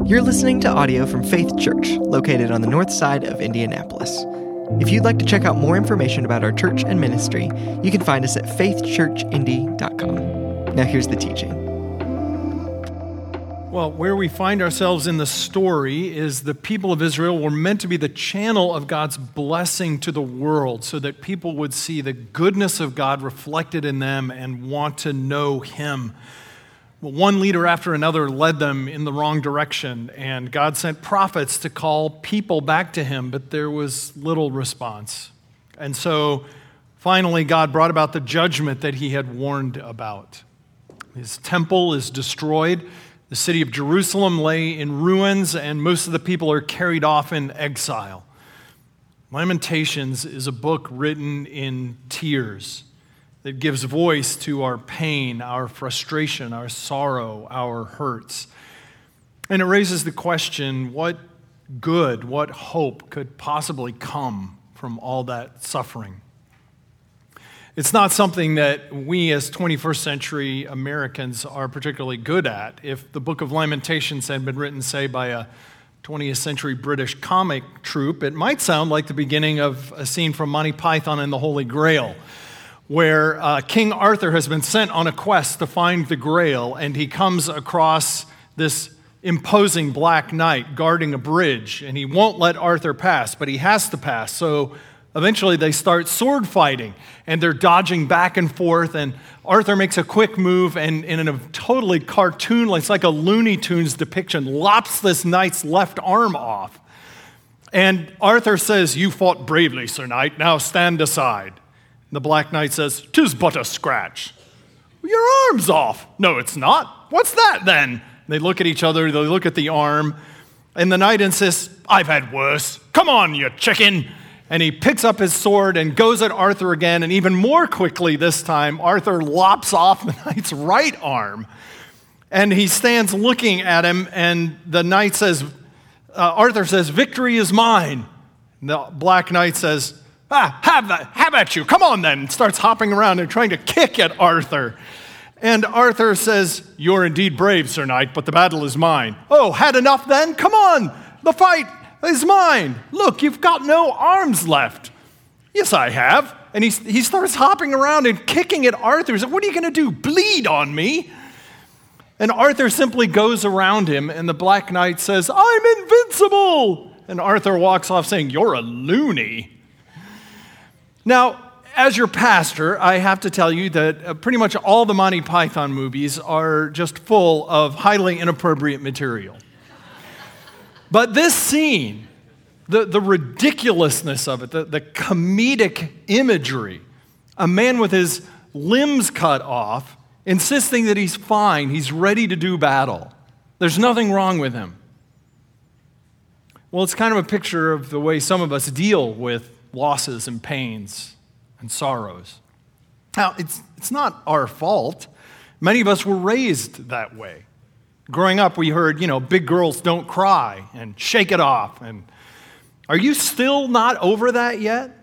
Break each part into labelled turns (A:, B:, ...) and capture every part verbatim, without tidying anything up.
A: You're listening to audio from Faith Church, located on the north side of Indianapolis. If you'd like to check out more information about our church and ministry, you can find us at faith church indy dot com. Now here's the teaching.
B: Well, where we find ourselves in the story is the people of Israel were meant to be the channel of God's blessing to the world so that people would see the goodness of God reflected in them and want to know Him. Well, one leader after another led them in the wrong direction, and God sent prophets to call people back to Him, but there was little response. And so finally, God brought about the judgment that He had warned about. His temple is destroyed. The city of Jerusalem lay in ruins, and most of the people are carried off in exile. Lamentations is a book written in tears that gives voice to our pain, our frustration, our sorrow, our hurts. And it raises the question, what good, what hope could possibly come from all that suffering? It's not something that we as twenty-first century Americans are particularly good at. If the book of Lamentations had been written, say, by a twentieth century British comic troupe, it might sound like the beginning of a scene from Monty Python and the Holy Grail, where uh, King Arthur has been sent on a quest to find the Grail, and he comes across this imposing black knight guarding a bridge, and he won't let Arthur pass, but he has to pass. So eventually they start sword fighting, and they're dodging back and forth, and Arthur makes a quick move, and, and in a totally cartoon, it's like a Looney Tunes depiction, lops this knight's left arm off. And Arthur says, "You fought bravely, Sir Knight, now stand aside." The Black Knight says, "'Tis but a scratch." "Your arm's off." "No, it's not." "What's that then?" They look at each other, they look at the arm, and the knight insists, "I've had worse. Come on, you chicken." And he picks up his sword and goes at Arthur again, and even more quickly this time, Arthur lops off the knight's right arm. And he stands looking at him, and the knight says, uh, Arthur says, "Victory is mine." The Black Knight says, "Ah, have that, have at you. Come on then." And starts hopping around and trying to kick at Arthur. And Arthur says, "You're indeed brave, Sir Knight, but the battle is mine." "Oh, had enough then? Come on, the fight is mine. Look, you've got no arms left." "Yes, I have." And he, he starts hopping around and kicking at Arthur. He's like, "What are you going to do, bleed on me?" And Arthur simply goes around him, and the Black Knight says, "I'm invincible." And Arthur walks off saying, "You're a loony." Now, as your pastor, I have to tell you that uh, pretty much all the Monty Python movies are just full of highly inappropriate material. But this scene, the, the ridiculousness of it, the, the comedic imagery, a man with his limbs cut off, insisting that he's fine, he's ready to do battle. There's nothing wrong with him. Well, it's kind of a picture of the way some of us deal with losses and pains and sorrows. Now, it's it's not our fault. Many of us were raised that way. Growing up, we heard, you know, big girls don't cry and shake it off. And are you still not over that yet?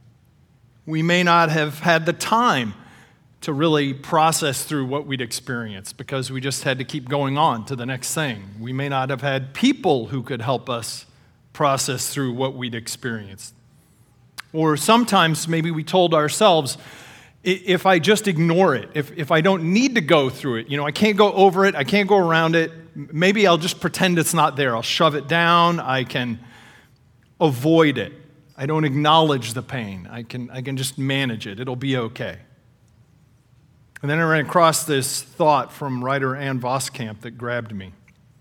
B: We may not have had the time to really process through what we'd experienced because we just had to keep going on to the next thing. We may not have had people who could help us process through what we'd experienced. Or sometimes maybe we told ourselves, if I just ignore it, if, if I don't need to go through it, you know, I can't go over it, I can't go around it, maybe I'll just pretend it's not there. I'll shove it down, I can avoid it. I don't acknowledge the pain. I can, I can just manage it. It'll be okay. And then I ran across this thought from writer Ann Voskamp that grabbed me.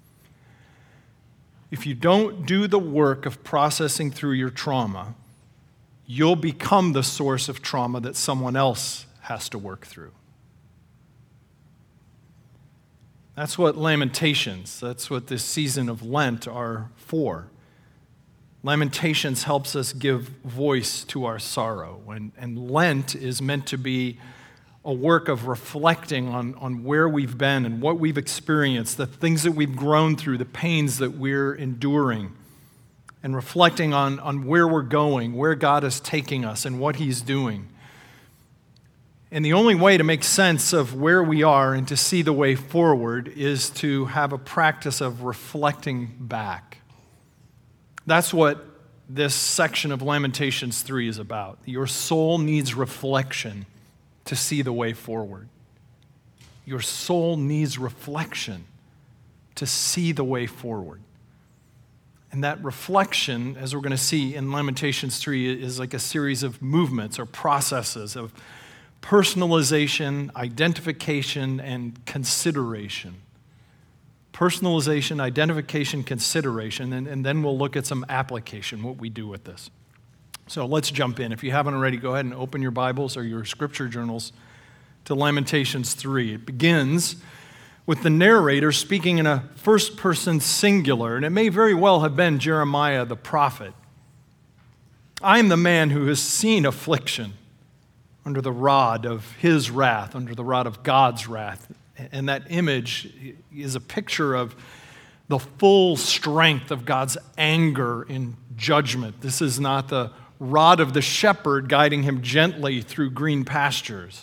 B: If you don't do the work of processing through your trauma, you'll become the source of trauma that someone else has to work through. That's what Lamentations, that's what this season of Lent are for. Lamentations helps us give voice to our sorrow, and, and Lent is meant to be a work of reflecting on, on where we've been and what we've experienced, the things that we've grown through, the pains that we're enduring, and reflecting on, on where we're going, where God is taking us, and what He's doing. And the only way to make sense of where we are and to see the way forward is to have a practice of reflecting back. That's what this section of Lamentations three is about. Your soul needs reflection to see the way forward. Your soul needs reflection to see the way forward. And that reflection, as we're going to see in Lamentations three, is like a series of movements or processes of personalization, identification, and consideration. Personalization, identification, consideration, and, and then we'll look at some application, what we do with this. So let's jump in. If you haven't already, go ahead and open your Bibles or your scripture journals to Lamentations three. It begins with the narrator speaking in a first-person singular, and it may very well have been Jeremiah the prophet. I am the man who has seen affliction under the rod of his wrath, under the rod of God's wrath. And that image is a picture of the full strength of God's anger in judgment. This is not the rod of the shepherd guiding him gently through green pastures.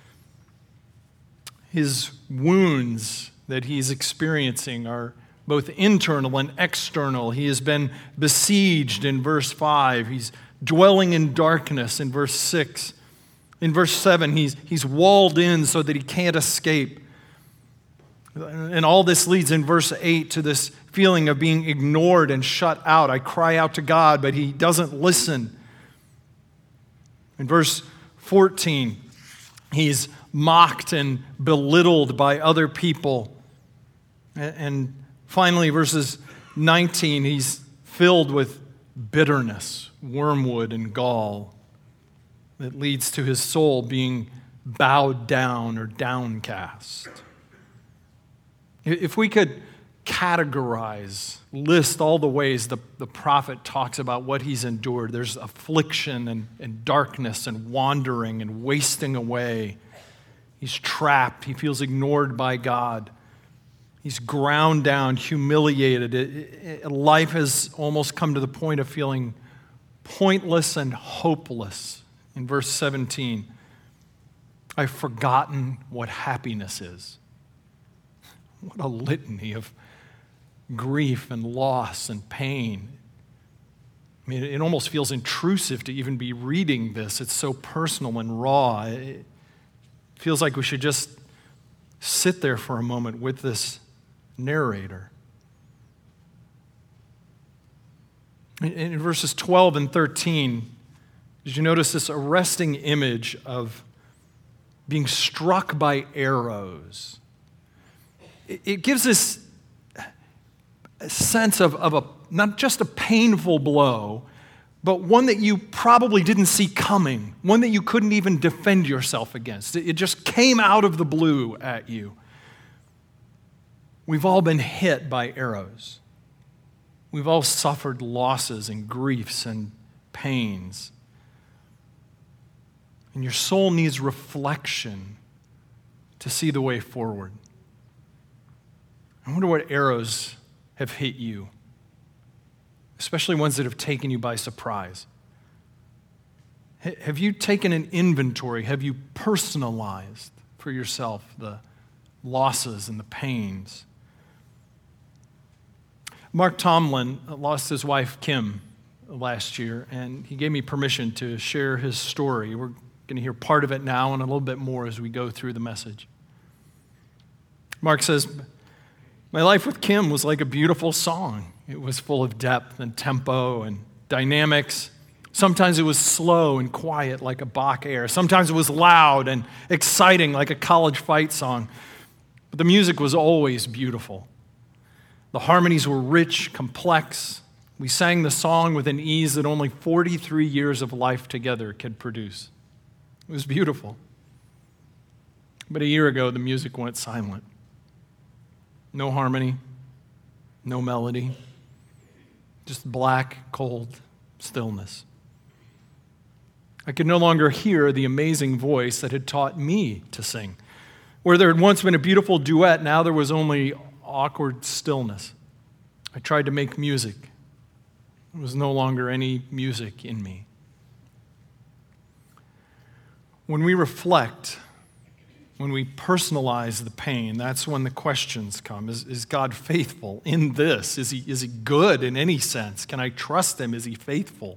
B: His wounds that he's experiencing are both internal and external. He has been besieged in verse five. He's dwelling in darkness in verse six. In verse seven, he's, he's walled in so that he can't escape. And all this leads in verse eight to this feeling of being ignored and shut out. I cry out to God, but he doesn't listen. In verse fourteen, he's mocked and belittled by other people. And finally, verses nineteen, he's filled with bitterness, wormwood, and gall that leads to his soul being bowed down or downcast. If we could categorize, list all the ways the, the prophet talks about what he's endured, there's affliction and, and darkness and wandering and wasting away. He's trapped. He feels ignored by God. He's ground down, humiliated. It, it, life has almost come to the point of feeling pointless and hopeless. In verse seventeen, I've forgotten what happiness is. What a litany of grief and loss and pain. I mean, it almost feels intrusive to even be reading this. It's so personal and raw. It feels like we should just sit there for a moment with this narrator. In verses twelve and thirteen, did you notice this arresting image of being struck by arrows? It gives this sense of, of a not just a painful blow, but one that you probably didn't see coming, one that you couldn't even defend yourself against. It just came out of the blue at you. We've all been hit by arrows. We've all suffered losses and griefs and pains. And your soul needs reflection to see the way forward. I wonder what arrows have hit you, especially ones that have taken you by surprise. Have you taken an inventory? Have you personalized for yourself the losses and the pains? Mark Tomlin lost his wife, Kim, last year, and he gave me permission to share his story. We're going to hear part of it now and a little bit more as we go through the message. Mark says, my life with Kim was like a beautiful song. It was full of depth and tempo and dynamics. Sometimes it was slow and quiet like a Bach air. Sometimes it was loud and exciting like a college fight song. But the music was always beautiful. The harmonies were rich, complex. We sang the song with an ease that only forty-three years of life together could produce. It was beautiful. But a year ago, the music went silent. No harmony, no melody, just black, cold stillness. I could no longer hear the amazing voice that had taught me to sing. Where there had once been a beautiful duet, now there was only awkward stillness. I tried to make music. There was no longer any music in me. When we reflect, when we personalize the pain, that's when the questions come. Is, is God faithful in this? Is he, is he good in any sense? Can I trust him? Is he faithful?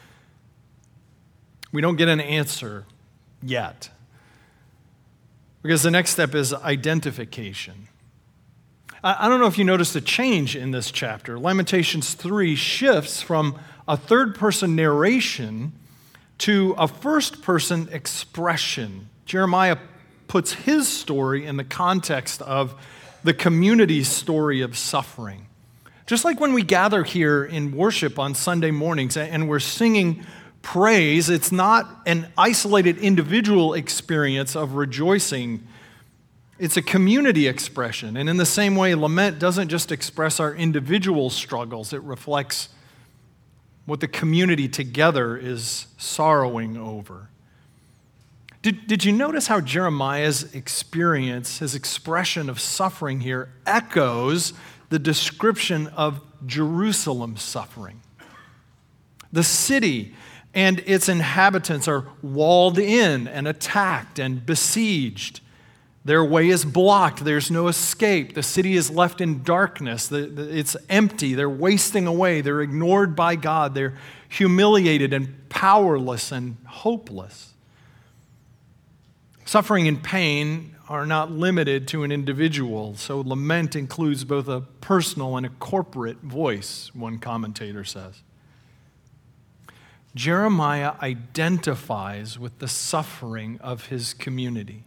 B: We don't get an answer yet. Because the next step is identification. I, I don't know if you noticed a change in this chapter. Lamentations three shifts from a third-person narration to a first-person expression. Jeremiah puts his story in the context of the community's story of suffering. Just like when we gather here in worship on Sunday mornings and we're singing praise, it's not an isolated individual experience of rejoicing. It's a community expression. And in the same way, lament doesn't just express our individual struggles, it reflects what the community together is sorrowing over. Did, did you notice how Jeremiah's experience, his expression of suffering here, echoes the description of Jerusalem's suffering? The city and its inhabitants are walled in and attacked and besieged. Their way is blocked. There's no escape. The city is left in darkness. The, the, it's empty. They're wasting away. They're ignored by God. They're humiliated and powerless and hopeless. Suffering and pain are not limited to an individual, so lament includes both a personal and a corporate voice, one commentator says. Jeremiah identifies with the suffering of his community.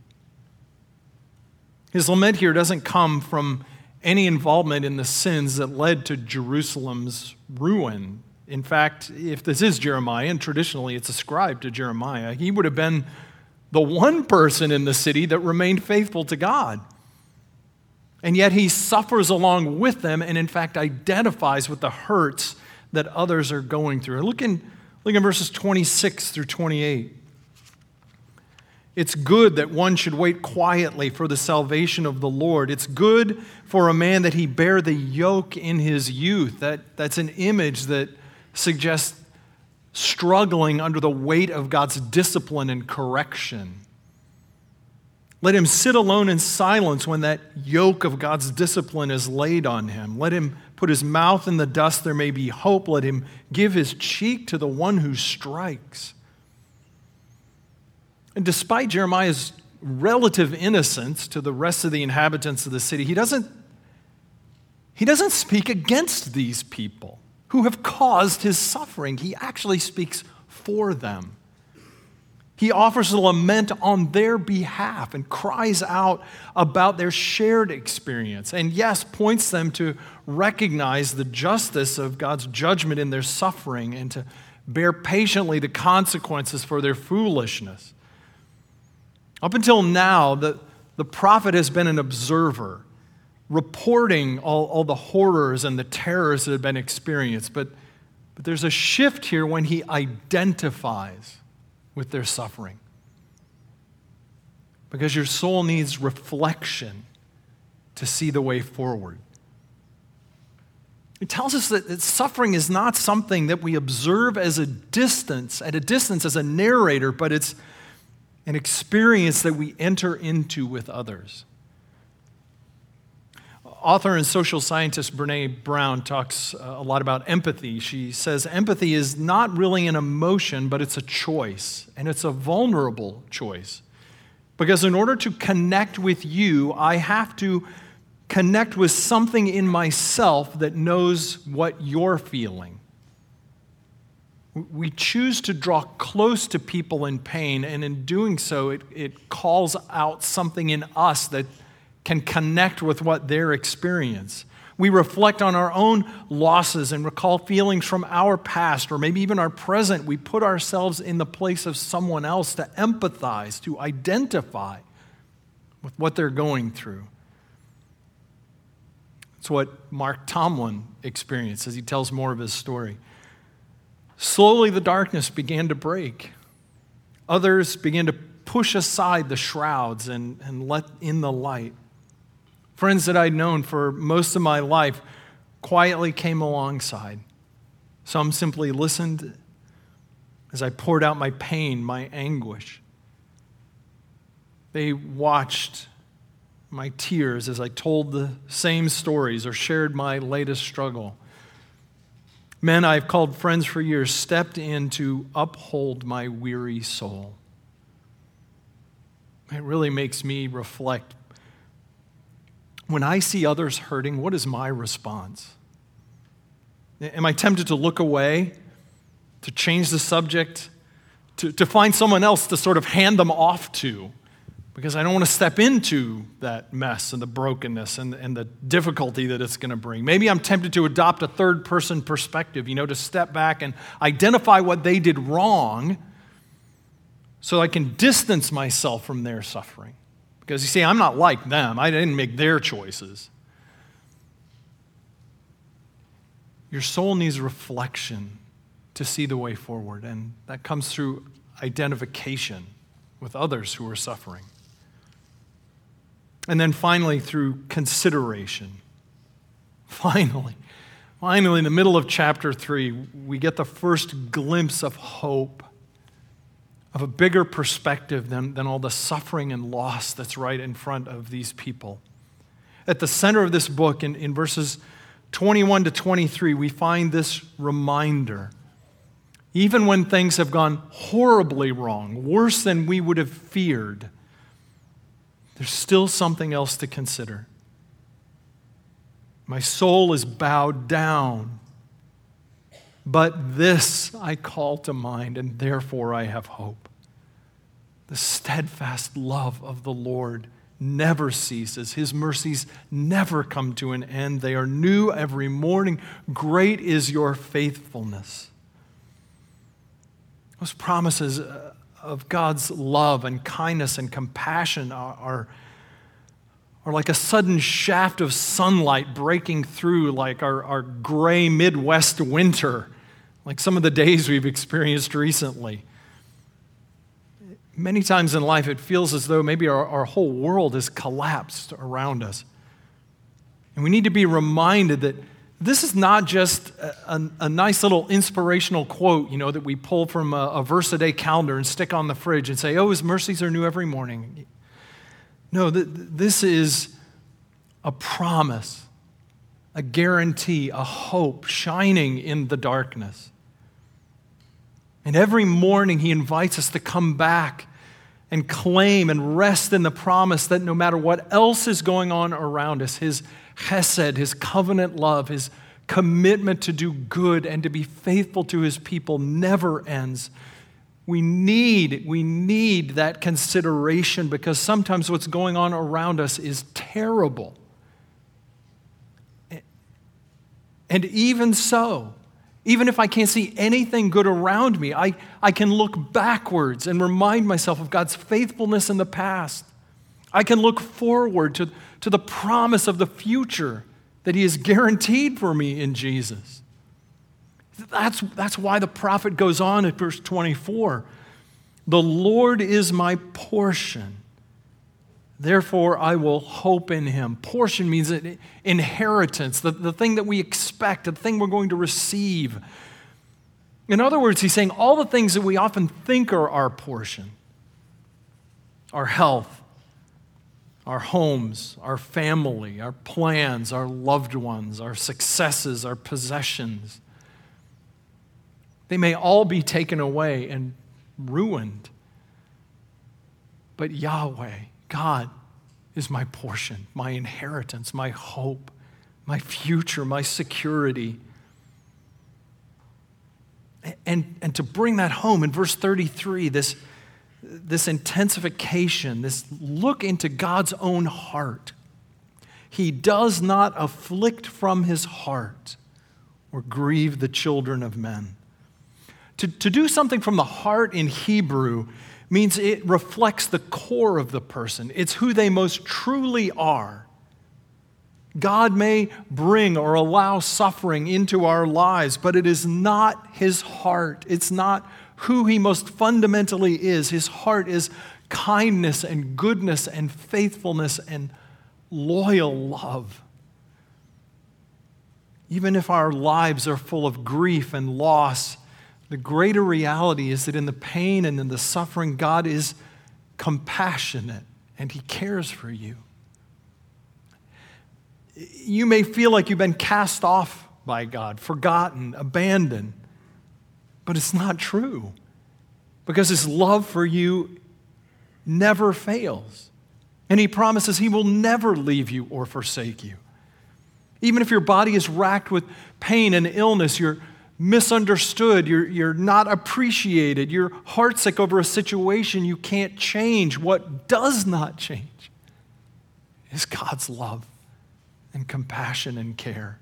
B: His lament here doesn't come from any involvement in the sins that led to Jerusalem's ruin. In fact, if this is Jeremiah, and traditionally it's ascribed to Jeremiah, he would have been the one person in the city that remained faithful to God. And yet he suffers along with them and in fact identifies with the hurts that others are going through. Look in, look in verses twenty-six through twenty-eight. It's good that one should wait quietly for the salvation of the Lord. It's good for a man that he bear the yoke in his youth. That, that's an image that suggests struggling under the weight of God's discipline and correction. Let him sit alone in silence when that yoke of God's discipline is laid on him. Let him put his mouth in the dust, there may be hope. Let him give his cheek to the one who strikes. And despite Jeremiah's relative innocence to the rest of the inhabitants of the city, he doesn't, he doesn't speak against these people who have caused his suffering. He actually speaks for them. He offers a lament on their behalf and cries out about their shared experience. And yes, points them to recognize the justice of God's judgment in their suffering and to bear patiently the consequences for their foolishness. Up until now, the, the prophet has been an observer, reporting all, all the horrors and the terrors that have been experienced. But, but there's a shift here when he identifies with their suffering. Because your soul needs reflection to see the way forward. It tells us that, that suffering is not something that we observe as a distance, at a distance as a narrator, but it's an experience that we enter into with others. Author and social scientist Brené Brown talks a lot about empathy. She says empathy is not really an emotion, but it's a choice, and it's a vulnerable choice. Because in order to connect with you, I have to connect with something in myself that knows what you're feeling. We choose to draw close to people in pain, and in doing so, it, it calls out something in us that can connect with what their experience. We reflect on our own losses and recall feelings from our past or maybe even our present. We put ourselves in the place of someone else to empathize, to identify with what they're going through. It's what Mark Tomlin experienced as he tells more of his story. Slowly the darkness began to break. Others began to push aside the shrouds and, and let in the light. Friends that I'd known for most of my life quietly came alongside. Some simply listened as I poured out my pain, my anguish. They watched my tears as I told the same stories or shared my latest struggle. Men I've called friends for years stepped in to uphold my weary soul. It really makes me reflect. When I see others hurting, what is my response? Am I tempted to look away, to change the subject, to, to find someone else to sort of hand them off to? Because I don't want to step into that mess and the brokenness and, and the difficulty that it's going to bring. Maybe I'm tempted to adopt a third-person perspective, you know, to step back and identify what they did wrong so I can distance myself from their suffering. Because you see, I'm not like them. I didn't make their choices. Your soul needs reflection to see the way forward, and that comes through identification with others who are suffering. And then finally, through consideration. Finally, finally, in the middle of chapter three, we get the first glimpse of hope, of a bigger perspective than, than all the suffering and loss that's right in front of these people. At the center of this book, in, in verses twenty-one to twenty-three, we find this reminder. Even when things have gone horribly wrong, worse than we would have feared, there's still something else to consider. My soul is bowed down, but this I call to mind, and therefore I have hope. The steadfast love of the Lord never ceases. His mercies never come to an end. They are new every morning. Great is your faithfulness. Those promises of God's love and kindness and compassion are, are, are like a sudden shaft of sunlight breaking through like our, our gray Midwest winter, like some of the days we've experienced recently. Many times in life it feels as though maybe our, our whole world has collapsed around us. And we need to be reminded that this is not just a, a, a nice little inspirational quote, you know, that we pull from a, a verse-a-day calendar and stick on the fridge and say, oh, his mercies are new every morning. No, th- this is a promise, a guarantee, a hope shining in the darkness. And every morning he invites us to come back and claim and rest in the promise that no matter what else is going on around us, his chesed, his covenant love, his commitment to do good and to be faithful to his people never ends. We need, we need that consideration because sometimes what's going on around us is terrible. And even so, even if I can't see anything good around me, I, I can look backwards and remind myself of God's faithfulness in the past. I can look forward to, to the promise of the future that he has guaranteed for me in Jesus. That's, that's why the prophet goes on at verse twenty-four. The Lord is my portion. Therefore, I will hope in him. Portion means inheritance, the, the thing that we expect, the thing we're going to receive. In other words, he's saying all the things that we often think are our portion, our health, our homes, our family, our plans, our loved ones, our successes, our possessions, they may all be taken away and ruined. But Yahweh, God, is my portion, my inheritance, my hope, my future, my security. And, and to bring that home in verse thirty-three, this, this intensification, this look into God's own heart. He does not afflict from his heart or grieve the children of men. To, to do something from the heart in Hebrew means it reflects the core of the person. It's who they most truly are. God may bring or allow suffering into our lives, but it is not his heart. It's not who he most fundamentally is. His heart is kindness and goodness and faithfulness and loyal love. Even if our lives are full of grief and loss, the greater reality is that in the pain and in the suffering, God is compassionate and he cares for you. You may feel like you've been cast off by God, forgotten, abandoned, but it's not true, because his love for you never fails. And he promises he will never leave you or forsake you. Even if your body is racked with pain and illness, you're misunderstood, you're, you're not appreciated, you're heartsick over a situation you can't change, what does not change is God's love and compassion and care.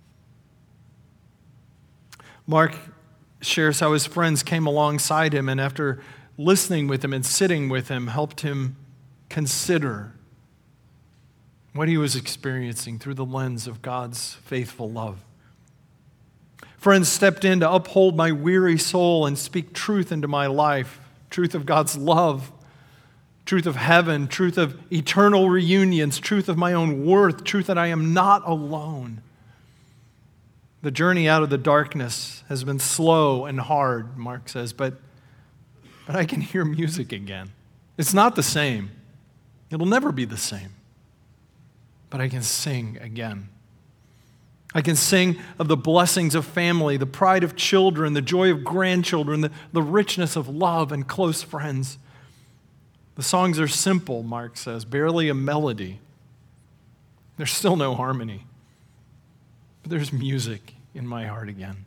B: Mark shares how his friends came alongside him and after listening with him and sitting with him, helped him consider what he was experiencing through the lens of God's faithful love. Friends stepped in to uphold my weary soul and speak truth into my life, truth of God's love, truth of heaven, truth of eternal reunions, truth of my own worth, truth that I am not alone. The journey out of the darkness has been slow and hard, Mark says, but, but I can hear music again. It's not the same. It'll never be the same. But I can sing again. I can sing of the blessings of family, the pride of children, the joy of grandchildren, the, the richness of love and close friends. The songs are simple, Mark says, barely a melody. There's still no harmony. But there's music in my heart again.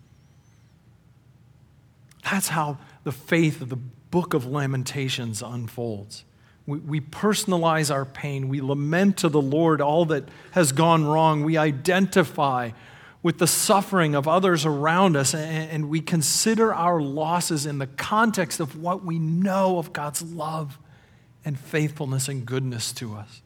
B: That's how the faith of the book of Lamentations unfolds. We, we personalize our pain. We lament to the Lord all that has gone wrong. We identify with the suffering of others around us, and, and we consider our losses in the context of what we know of God's love and faithfulness and goodness to us.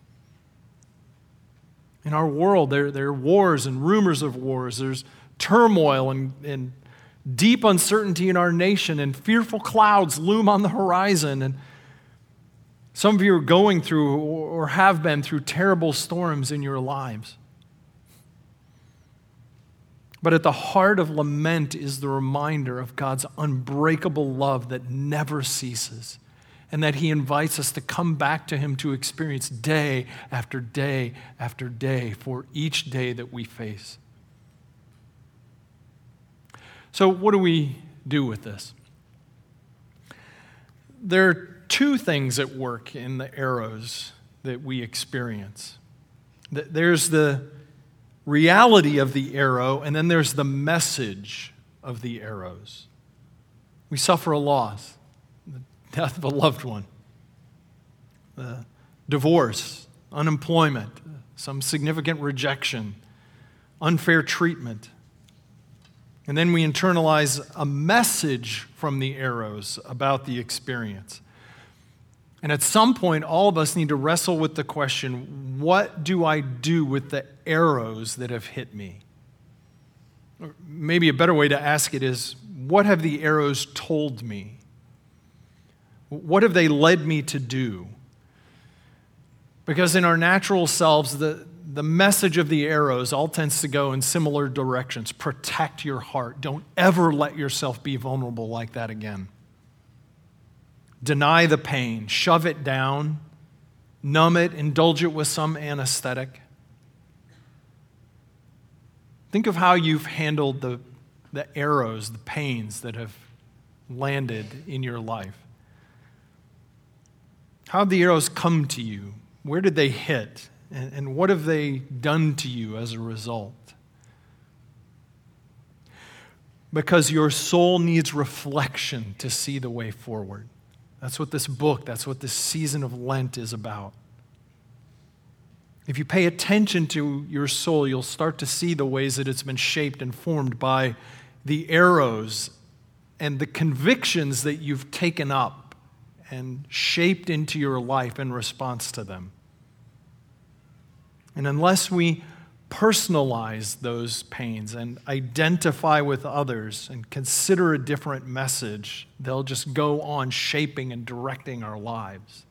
B: In our world, there, there are wars and rumors of wars. There's turmoil and, and deep uncertainty in our nation, and fearful clouds loom on the horizon. And some of you are going through or have been through terrible storms in your lives. But at the heart of lament is the reminder of God's unbreakable love that never ceases, and that he invites us to come back to him to experience day after day after day for each day that we face. So what do we do with this? There are two things at work in the arrows that we experience. There's the reality of the arrow, and then there's the message of the arrows. We suffer a loss, the death of a loved one, the divorce, unemployment, some significant rejection, unfair treatment. And then we internalize a message from the arrows about the experience. And at some point, all of us need to wrestle with the question, what do I do with the arrows that have hit me? Or maybe a better way to ask it is, what have the arrows told me? What have they led me to do? Because in our natural selves, the, the message of the arrows all tends to go in similar directions. Protect your heart. Don't ever let yourself be vulnerable like that again. Deny the pain, shove it down, numb it, indulge it with some anesthetic. Think of how you've handled the, the arrows, the pains that have landed in your life. How have the arrows come to you? Where did they hit? And, and what have they done to you as a result? Because your soul needs reflection to see the way forward. That's what this book, that's what this season of Lent is about. If you pay attention to your soul, you'll start to see the ways that it's been shaped and formed by the arrows and the convictions that you've taken up and shaped into your life in response to them. And unless we personalize those pains and identify with others and consider a different message, they'll just go on shaping and directing our lives.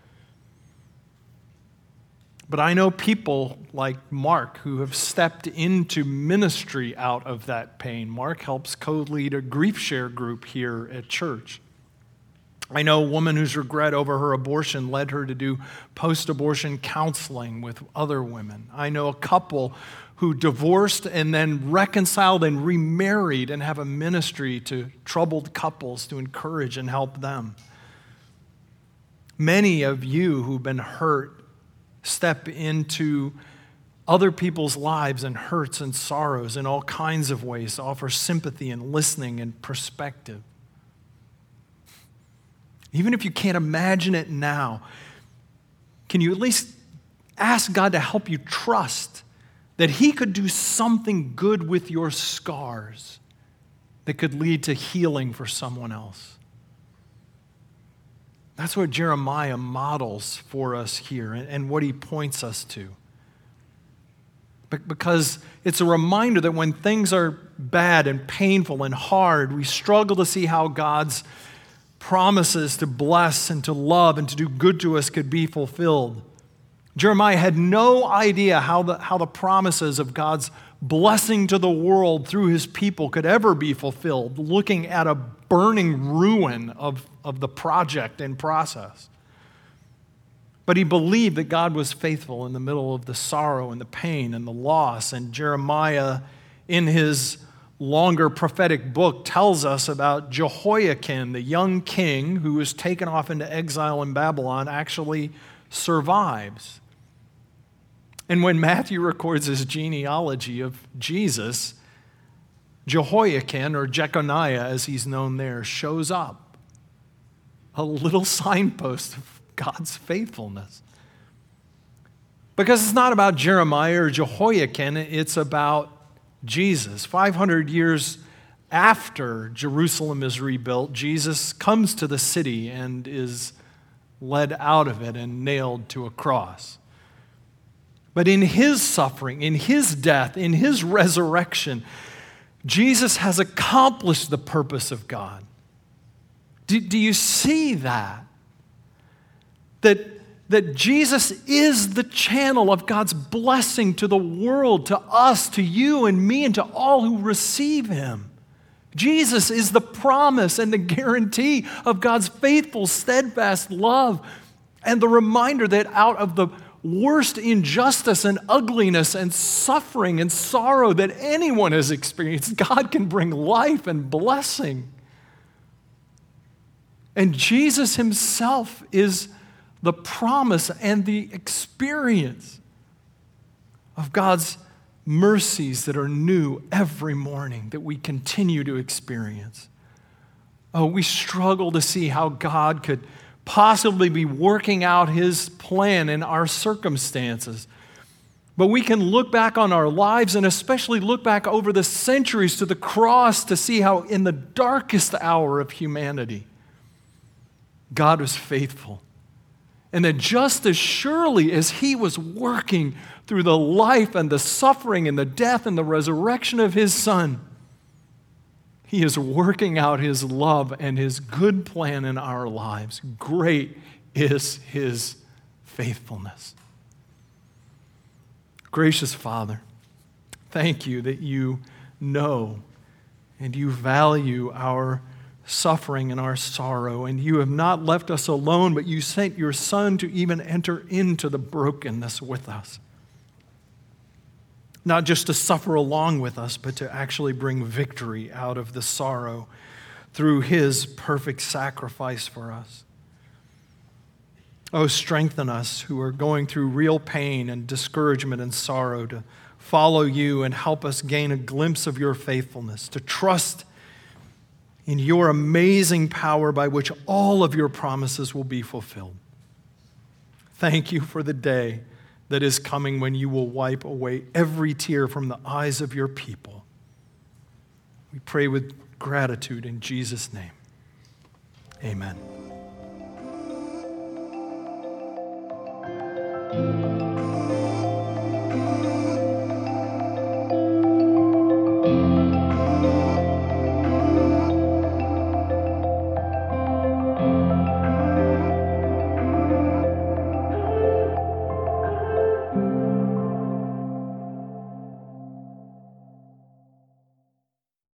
B: But I know people like Mark who have stepped into ministry out of that pain. Mark helps co-lead a grief share group here at church. I know a woman whose regret over her abortion led her to do post-abortion counseling with other women. I know a couple who divorced and then reconciled and remarried and have a ministry to troubled couples to encourage and help them. Many of you who've been hurt step into other people's lives and hurts and sorrows in all kinds of ways to offer sympathy and listening and perspective. Even if you can't imagine it now, can you at least ask God to help you trust that He could do something good with your scars that could lead to healing for someone else? That's what Jeremiah models for us here and what he points us to. Because it's a reminder that when things are bad and painful and hard, we struggle to see how God's promises to bless and to love and to do good to us could be fulfilled. Jeremiah had no idea how the, how the promises of God's blessing to the world through his people could ever be fulfilled, looking at a burning ruin of, of the project and process. But he believed that God was faithful in the middle of the sorrow and the pain and the loss. And Jeremiah, in his longer prophetic book, tells us about Jehoiakim, the young king who was taken off into exile in Babylon, actually survives. And when Matthew records his genealogy of Jesus, Jehoiakim, or Jeconiah as he's known there, shows up. A little signpost of God's faithfulness. Because it's not about Jeremiah or Jehoiakim, it's about Jesus. five hundred years after Jerusalem is rebuilt, Jesus comes to the city and is led out of it and nailed to a cross. But in his suffering, in his death, in his resurrection, Jesus has accomplished the purpose of God. Do, do you see that? That, that Jesus is the channel of God's blessing to the world, to us, to you and me, and to all who receive him. Jesus is the promise and the guarantee of God's faithful, steadfast love, and the reminder that out of the worst injustice and ugliness and suffering and sorrow that anyone has experienced, God can bring life and blessing. And Jesus himself is the promise and the experience of God's mercies that are new every morning that we continue to experience. Oh, we struggle to see how God could possibly be working out his plan in our circumstances. But we can look back on our lives and especially look back over the centuries to the cross to see how in the darkest hour of humanity, God was faithful. And that just as surely as he was working through the life and the suffering and the death and the resurrection of his Son, he is working out his love and his good plan in our lives. Great is his faithfulness. Gracious Father, thank you that you know and you value our suffering and our sorrow, and you have not left us alone, but you sent your Son to even enter into the brokenness with us. Not just to suffer along with us, but to actually bring victory out of the sorrow through his perfect sacrifice for us. Oh, strengthen us who are going through real pain and discouragement and sorrow to follow you and help us gain a glimpse of your faithfulness, to trust in your amazing power by which all of your promises will be fulfilled. Thank you for the day that is coming when you will wipe away every tear from the eyes of your people. We pray with gratitude in Jesus' name. Amen.